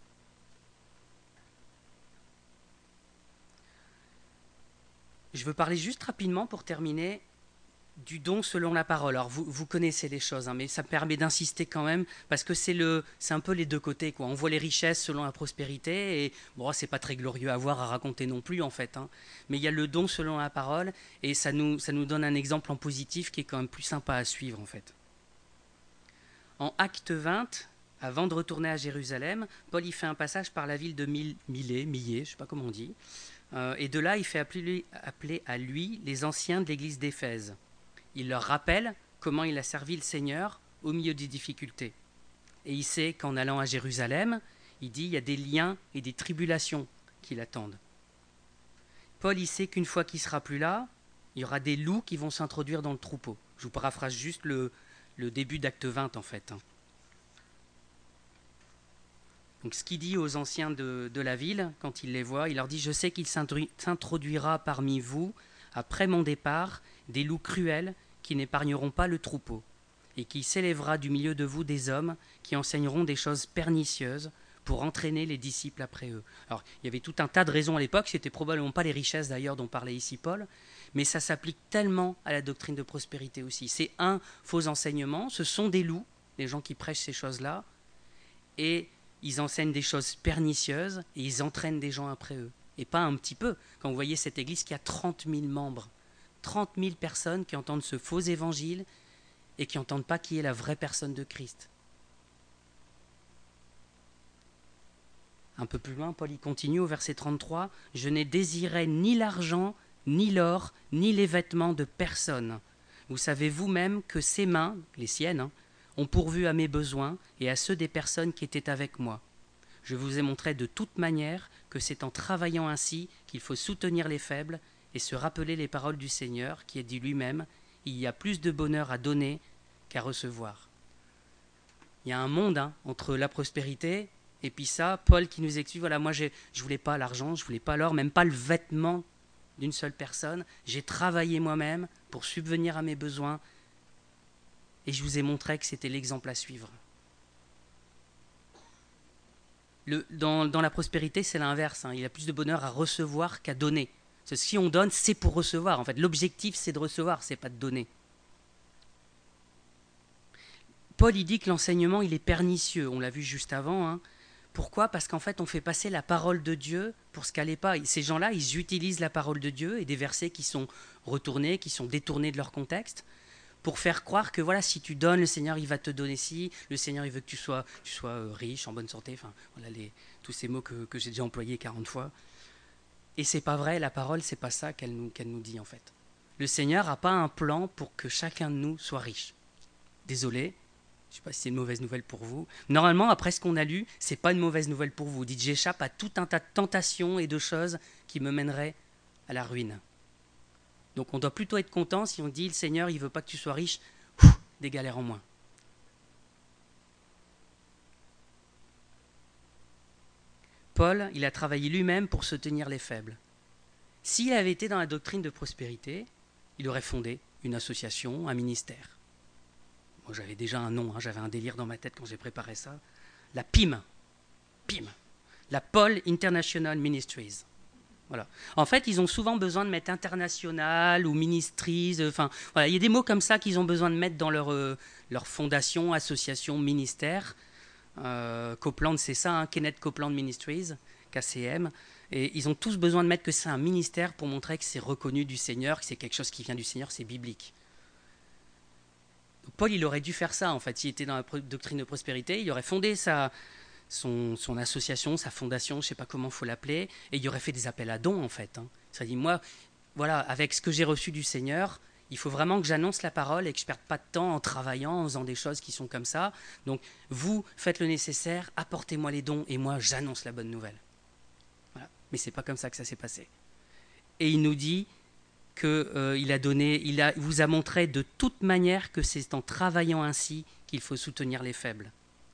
Speaker 1: Je veux parler juste rapidement, pour terminer, du don selon la parole. Alors vous, vous connaissez les choses, hein, mais ça me permet d'insister quand même, parce que c'est, le, c'est un peu les deux côtés, quoi. On voit les richesses selon la prospérité, et bon, c'est pas très glorieux à voir, à raconter non plus, en fait. Hein. Mais il y a le don selon la parole, et ça nous, ça nous donne un exemple en positif qui est quand même plus sympa à suivre, en fait. En Acte vingt, avant de retourner à Jérusalem, Paul y fait un passage par la ville de Mil, Millet, Millet, je ne sais pas comment on dit, euh, et de là, il fait appeler, appeler à lui les anciens de l'église d'Éphèse. Il leur rappelle comment il a servi le Seigneur au milieu des difficultés. Et il sait qu'en allant à Jérusalem, il dit il y a des liens et des tribulations qui l'attendent. Paul, il sait qu'une fois qu'il ne sera plus là, il y aura des loups qui vont s'introduire dans le troupeau. Je vous paraphrase juste le, le début d'acte vingt en fait. Donc ce qu'il dit aux anciens de, de la ville, quand il les voit, il leur dit « Je sais qu'il s'introduira parmi vous, après mon départ, des loups cruels qui n'épargneront pas le troupeau, et qu'il s'élèvera du milieu de vous des hommes qui enseigneront des choses pernicieuses pour entraîner les disciples après eux. » Alors, il y avait tout un tas de raisons à l'époque, ce n'était probablement pas les richesses d'ailleurs dont parlait ici Paul, mais ça s'applique tellement à la doctrine de prospérité aussi. C'est un faux enseignement, ce sont des loups, les gens qui prêchent ces choses-là, et ils enseignent des choses pernicieuses et ils entraînent des gens après eux. Et pas un petit peu. Quand vous voyez cette église qui a trente mille membres, trente mille personnes qui entendent ce faux évangile et qui n'entendent pas qui est la vraie personne de Christ. Un peu plus loin, Paul y continue au verset trente-trois. « Je n'ai désiré ni l'argent, ni l'or, ni les vêtements de personne. Vous savez vous-même que ces mains, les siennes, hein, ont pourvu à mes besoins et à ceux des personnes qui étaient avec moi. Je vous ai montré de toute manière que c'est en travaillant ainsi qu'il faut soutenir les faibles et se rappeler les paroles du Seigneur qui a dit lui-même « Il y a plus de bonheur à donner qu'à recevoir. » Il y a un monde hein, entre la prospérité et puis ça, Paul qui nous explique, voilà, moi je ne voulais pas l'argent, je ne voulais pas l'or, même pas le vêtement d'une seule personne. J'ai travaillé moi-même pour subvenir à mes besoins et je vous ai montré que c'était l'exemple à suivre. Le, dans, dans la prospérité, c'est l'inverse. Hein. Il y a plus de bonheur à recevoir qu'à donner. Parce que si on donne, c'est pour recevoir. En fait, l'objectif, c'est de recevoir, c'est pas de donner. Paul, il dit que l'enseignement, il est pernicieux. On l'a vu juste avant. Hein. Pourquoi ? Parce qu'en fait, on fait passer la parole de Dieu pour ce qu'elle n'est pas. Ces gens-là, ils utilisent la parole de Dieu et des versets qui sont retournés, qui sont détournés de leur contexte, pour faire croire que voilà, si tu donnes, le Seigneur il va te donner ci, le Seigneur il veut que tu sois, tu sois euh, riche, en bonne santé, enfin voilà les, tous ces mots que, que j'ai déjà employés quarante fois. Et c'est pas vrai, la parole c'est pas ça qu'elle nous, qu'elle nous dit en fait. Le Seigneur n'a pas un plan pour que chacun de nous soit riche. Désolé, je ne sais pas si c'est une mauvaise nouvelle pour vous. Normalement, après ce qu'on a lu, c'est pas une mauvaise nouvelle pour vous. Dites j'échappe à tout un tas de tentations et de choses qui me mèneraient à la ruine. Donc on doit plutôt être content si on dit le Seigneur il veut pas que tu sois riche, ouf, des galères en moins. Paul, il a travaillé lui-même pour soutenir les faibles. S'il avait été dans la doctrine de prospérité, il aurait fondé une association, un ministère. Moi j'avais déjà un nom, hein, j'avais un délire dans ma tête quand j'ai préparé ça. La P I M, P I M, la Paul International Ministries. Voilà. En fait, ils ont souvent besoin de mettre international ou ministries. Euh, enfin, voilà, il y a des mots comme ça qu'ils ont besoin de mettre dans leur, euh, leur fondation, association, ministère. Euh, Copeland, c'est ça, hein, Kenneth Copeland Ministries, K C M. Et ils ont tous besoin de mettre que c'est un ministère pour montrer que c'est reconnu du Seigneur, que c'est quelque chose qui vient du Seigneur, c'est biblique. Donc, Paul, il aurait dû faire ça, en fait. S'il était dans la doctrine de prospérité, il aurait fondé sa... Son, son association, sa fondation, je ne sais pas comment il faut l'appeler, et il aurait fait des appels à dons en fait. Hein. Ça dit, moi, voilà, avec ce que j'ai reçu du Seigneur, il faut vraiment que j'annonce la parole et que je ne perde pas de temps en travaillant, en faisant des choses qui sont comme ça. Donc, vous faites le nécessaire, apportez-moi les dons, et moi, j'annonce la bonne nouvelle. Voilà. Mais ce n'est pas comme ça que ça s'est passé. Et il nous dit qu'il euh, a donné, il a, vous a montré de toute manière que c'est en travaillant ainsi qu'il faut soutenir les faibles.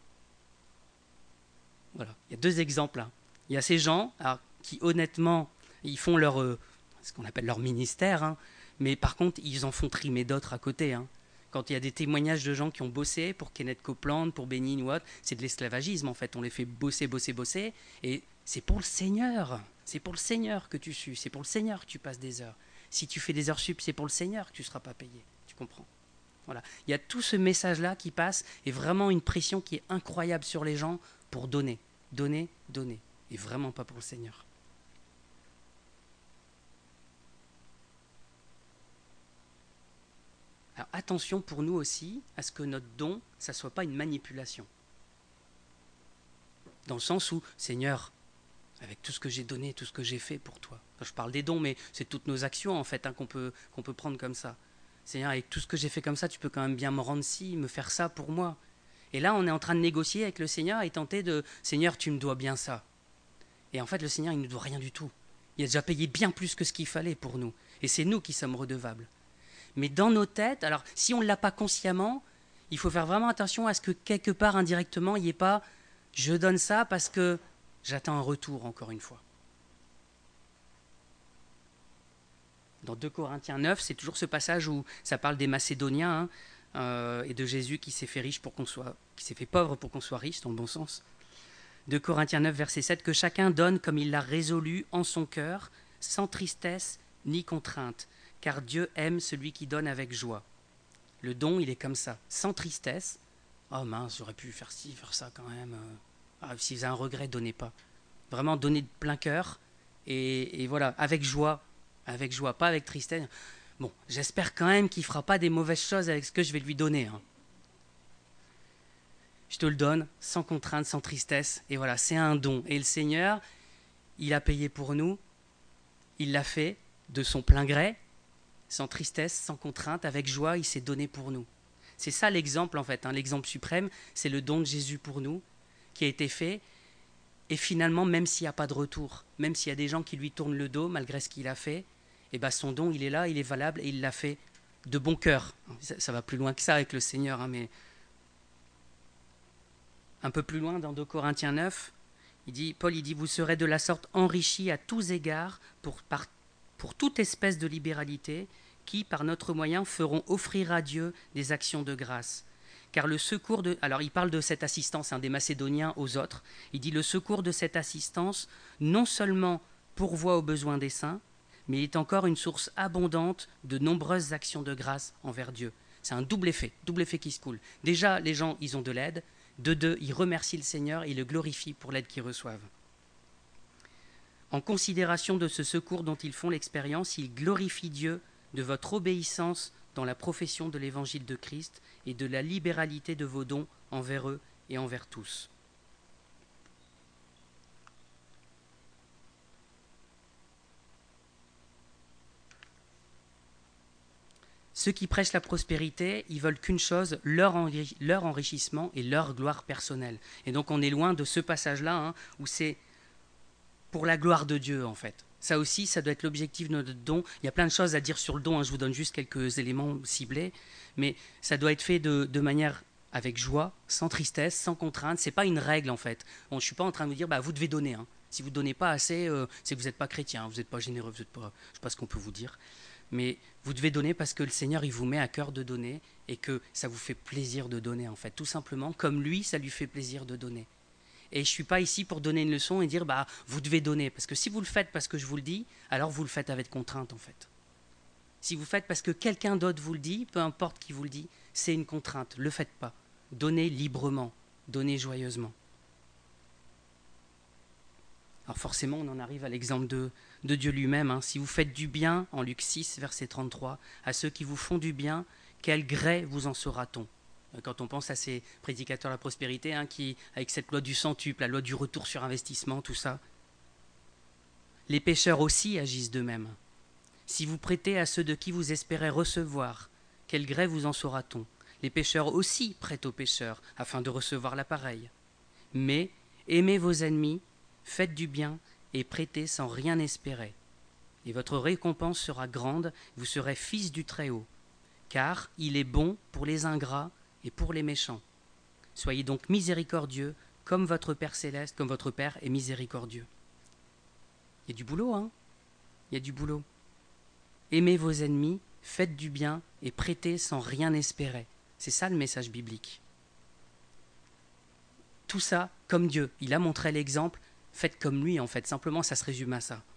Speaker 1: Voilà. Il y a deux exemples. Hein. Il y a ces gens alors, qui, honnêtement, ils font leur, euh, ce qu'on appelle leur ministère, hein, mais par contre, ils en font trimer d'autres à côté. Hein. Quand il y a des témoignages de gens qui ont bossé pour Kenneth Copeland, pour Benin ou autre, c'est de l'esclavagisme, en fait. On les fait bosser, bosser, bosser, et c'est pour le Seigneur. C'est pour le Seigneur que tu sues, c'est pour le Seigneur que tu passes des heures. Si tu fais des heures sup, c'est pour le Seigneur que tu ne seras pas payé. Tu comprends ? Voilà. Il y a tout ce message-là qui passe, et vraiment une pression qui est incroyable sur les gens pour donner, donner, donner, et vraiment pas pour le Seigneur. Alors attention pour nous aussi à ce que notre don, ça ne soit pas une manipulation. Dans le sens où, Seigneur, avec tout ce que j'ai donné, tout ce que j'ai fait pour toi, enfin, je parle des dons, mais c'est toutes nos actions en fait hein, qu'on peut, qu'on peut prendre comme ça. Seigneur, avec tout ce que j'ai fait comme ça, tu peux quand même bien me rendre ci, me faire ça pour moi. Et là, on est en train de négocier avec le Seigneur et tenter de « Seigneur, tu me dois bien ça ». Et en fait, le Seigneur, il ne nous doit rien du tout. Il a déjà payé bien plus que ce qu'il fallait pour nous. Et c'est nous qui sommes redevables. Mais dans nos têtes, alors si on ne l'a pas consciemment, il faut faire vraiment attention à ce que quelque part indirectement, il n'y ait pas « je donne ça parce que j'attends un retour » encore une fois. Dans deux Corinthiens neuf, c'est toujours ce passage où ça parle des Macédoniens hein, euh, et de Jésus qui s'est fait riche pour qu'on soit, qui s'est fait pauvre pour qu'on soit riche, dans le bon sens. deux Corinthiens neuf, verset sept, que chacun donne comme il l'a résolu en son cœur, sans tristesse ni contrainte, car Dieu aime celui qui donne avec joie. Le don, il est comme ça, sans tristesse. Oh mince, j'aurais pu faire ci, faire ça quand même. Ah, si vous avez un regret, donnez pas. Vraiment, donnez de plein cœur et, et voilà, avec joie. Avec joie, pas avec tristesse. Bon, j'espère quand même qu'il ne fera pas des mauvaises choses avec ce que je vais lui donner. Hein. Je te le donne, sans contrainte, sans tristesse. Et voilà, c'est un don. Et le Seigneur, il a payé pour nous. Il l'a fait de son plein gré, sans tristesse, sans contrainte, avec joie, il s'est donné pour nous. C'est ça l'exemple en fait. Hein. L'exemple suprême, c'est le don de Jésus pour nous, qui a été fait. Et finalement, même s'il n'y a pas de retour, même s'il y a des gens qui lui tournent le dos, malgré ce qu'il a fait, et ben son don, il est là, il est valable, et il l'a fait de bon cœur. Ça, ça va plus loin que ça avec le Seigneur, hein, mais un peu plus loin, dans deux Corinthiens neuf, il dit, Paul il dit, vous serez de la sorte enrichis à tous égards pour, par, pour toute espèce de libéralité, qui, par notre moyen, feront offrir à Dieu des actions de grâce. Car le secours de... Alors il parle de cette assistance hein, des Macédoniens aux autres. Il dit, le secours de cette assistance, non seulement pourvoit aux besoins des saints, mais il est encore une source abondante de nombreuses actions de grâce envers Dieu. C'est un double effet, double effet qui se coule. Déjà, les gens, ils ont de l'aide. De deux, ils remercient le Seigneur et le glorifient pour l'aide qu'ils reçoivent. En considération de ce secours dont ils font l'expérience, ils glorifient Dieu de votre obéissance dans la profession de l'évangile de Christ et de la libéralité de vos dons envers eux et envers tous. Ceux qui prêchent la prospérité, ils veulent qu'une chose, leur, enri- leur enrichissement et leur gloire personnelle. Et donc on est loin de ce passage-là, hein, où c'est pour la gloire de Dieu, en fait. Ça aussi, ça doit être l'objectif de notre don. Il y a plein de choses à dire sur le don, hein, je vous donne juste quelques éléments ciblés, mais ça doit être fait de, de manière avec joie, sans tristesse, sans contrainte. C'est pas une règle, en fait. Bon, je ne suis pas en train de vous dire, bah, vous devez donner. Hein. Si vous ne donnez pas assez, euh, c'est que vous n'êtes pas chrétien, vous n'êtes pas généreux, vous êtes pas, je ne sais pas ce qu'on peut vous dire. Mais vous devez donner parce que le Seigneur, il vous met à cœur de donner et que ça vous fait plaisir de donner, en fait. Tout simplement, comme lui, ça lui fait plaisir de donner. Et je ne suis pas ici pour donner une leçon et dire, bah, vous devez donner. Parce que si vous le faites parce que je vous le dis, alors vous le faites avec contrainte, en fait. Si vous le faites parce que quelqu'un d'autre vous le dit, peu importe qui vous le dit, c'est une contrainte. Ne le faites pas. Donnez librement. Donnez joyeusement. Alors forcément, on en arrive à l'exemple de, de Dieu lui-même. Hein. Si vous faites du bien, en Luc six, verset trente-trois, à ceux qui vous font du bien, quel gré vous en saura-t-on ? Quand on pense à ces prédicateurs de la prospérité, hein, qui, avec cette loi du centuple, la loi du retour sur investissement, tout ça. Les pécheurs aussi agissent d'eux-mêmes. Si vous prêtez à ceux de qui vous espérez recevoir, quel gré vous en saura-t-on ? Les pécheurs aussi prêtent aux pécheurs, afin de recevoir l'appareil. Mais aimez vos ennemis, faites du bien et prêtez sans rien espérer. Et votre récompense sera grande, vous serez fils du Très-Haut. Car il est bon pour les ingrats et pour les méchants. Soyez donc miséricordieux, comme votre Père céleste, comme votre Père est miséricordieux. Il y a du boulot, hein ? Il y a du boulot. Aimez vos ennemis, faites du bien et prêtez sans rien espérer. C'est ça le message biblique. Tout ça, comme Dieu. Il a montré l'exemple. Faites comme lui, en fait. Simplement, ça se résume à ça.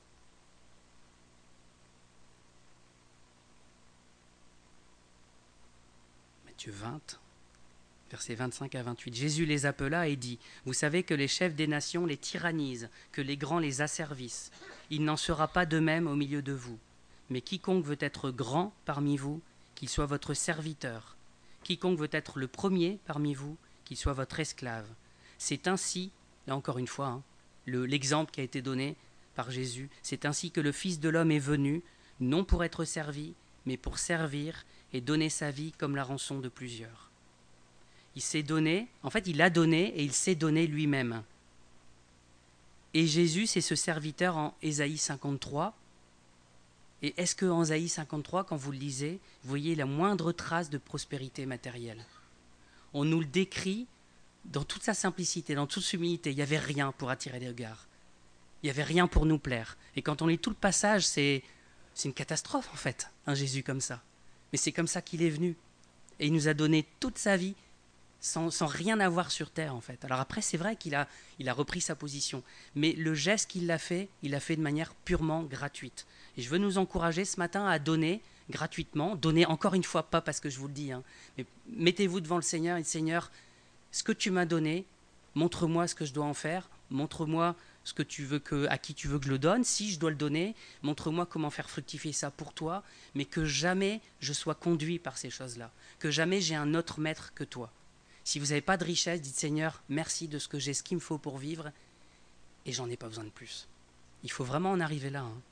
Speaker 1: Matthieu vingt, versets vingt-cinq à vingt-huit. Jésus les appela et dit, « Vous savez que les chefs des nations les tyrannisent, que les grands les asservissent. Il n'en sera pas de même au milieu de vous. Mais quiconque veut être grand parmi vous, qu'il soit votre serviteur. Quiconque veut être le premier parmi vous, qu'il soit votre esclave. C'est ainsi, là encore une fois, hein, Le, l'exemple qui a été donné par Jésus, c'est ainsi que le Fils de l'homme est venu, non pour être servi, mais pour servir et donner sa vie comme la rançon de plusieurs. » Il s'est donné, en fait il a donné et il s'est donné lui-même. Et Jésus, c'est ce serviteur en Ésaïe cinquante-trois. Et est-ce que en Isaïe cinquante-trois, quand vous le lisez, vous voyez la moindre trace de prospérité matérielle? On nous le décrit dans toute sa simplicité, dans toute sa humilité. Il n'y avait rien pour attirer les regards. Il n'y avait rien pour nous plaire. Et quand on lit tout le passage, c'est, c'est une catastrophe en fait, un Jésus comme ça. Mais c'est comme ça qu'il est venu. Et il nous a donné toute sa vie sans, sans rien avoir sur terre en fait. Alors après, c'est vrai qu'il a, il a repris sa position. Mais le geste qu'il a fait, il l'a fait de manière purement gratuite. Et je veux nous encourager ce matin à donner gratuitement. Donner encore une fois, pas parce que je vous le dis, hein, mais mettez-vous devant le Seigneur et Seigneur, ce que tu m'as donné, montre-moi ce que je dois en faire. Montre-moi ce que tu veux que, à qui tu veux que je le donne, si je dois le donner, montre-moi comment faire fructifier ça pour toi, mais que jamais je sois conduit par ces choses-là, que jamais j'ai un autre maître que toi. Si vous n'avez pas de richesse, dites Seigneur, merci de ce que j'ai, ce qu'il me faut pour vivre, et j'en ai pas besoin de plus. Il faut vraiment en arriver là. Hein.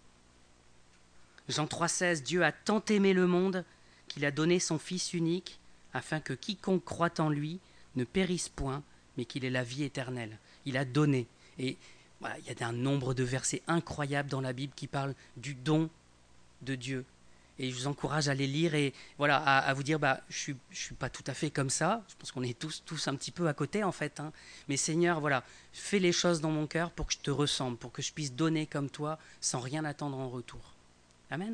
Speaker 1: Jean trois seize, Dieu a tant aimé le monde qu'il a donné son Fils unique, afin que quiconque croit en lui ne périsse point, mais qu'il ait la vie éternelle. Il a donné. Et voilà, il y a un nombre de versets incroyables dans la Bible qui parlent du don de Dieu. Et je vous encourage à les lire et voilà, à, à vous dire, bah, je ne suis, je suis pas tout à fait comme ça. Je pense qu'on est tous, tous un petit peu à côté en fait. Hein. Mais Seigneur, voilà, fais les choses dans mon cœur pour que je te ressemble, pour que je puisse donner comme toi sans rien attendre en retour. Amen.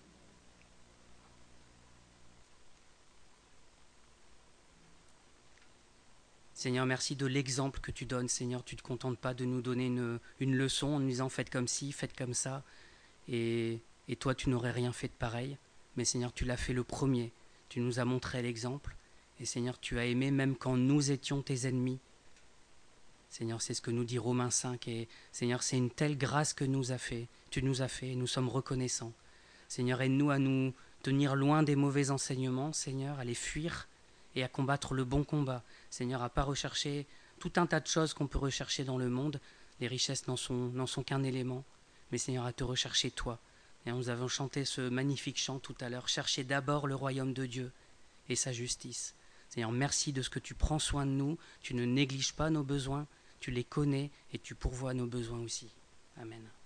Speaker 1: Seigneur, merci de l'exemple que tu donnes. Seigneur, tu ne te contentes pas de nous donner une, une leçon en nous disant faites comme ci, faites comme ça. Et, et toi, tu n'aurais rien fait de pareil. Mais Seigneur, tu l'as fait le premier. Tu nous as montré l'exemple. Et Seigneur, tu as aimé même quand nous étions tes ennemis. Seigneur, c'est ce que nous dit Romains cinq. Et Seigneur, c'est une telle grâce que nous as fait. Tu nous as fait et nous sommes reconnaissants. Seigneur, aide-nous à nous tenir loin des mauvais enseignements, Seigneur, à les fuir et à combattre le bon combat. Seigneur, à ne pas rechercher tout un tas de choses qu'on peut rechercher dans le monde. Les richesses n'en sont, n'en sont qu'un élément. Mais Seigneur, à te rechercher toi. Et nous avons chanté ce magnifique chant tout à l'heure. Cherchez d'abord le royaume de Dieu et sa justice. Seigneur, merci de ce que tu prends soin de nous. Tu ne négliges pas nos besoins. Tu les connais et tu pourvois nos besoins aussi. Amen.